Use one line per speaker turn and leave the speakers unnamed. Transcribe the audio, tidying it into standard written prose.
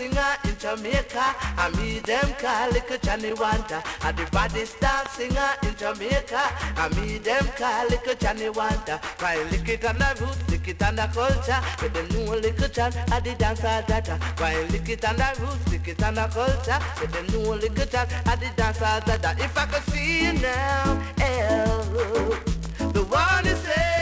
singer in Jamaica. I meet them call little Johnny Wanta. I the baddest dance singer in Jamaica. I meet them call little Johnny Wanta. Why lick it on the roots, lick it on the culture. With them new little John, I the dancer data. Why lick it on the roots, lick it on the culture. With them new little John, I the dancer data. If I could see you now, the one is saying.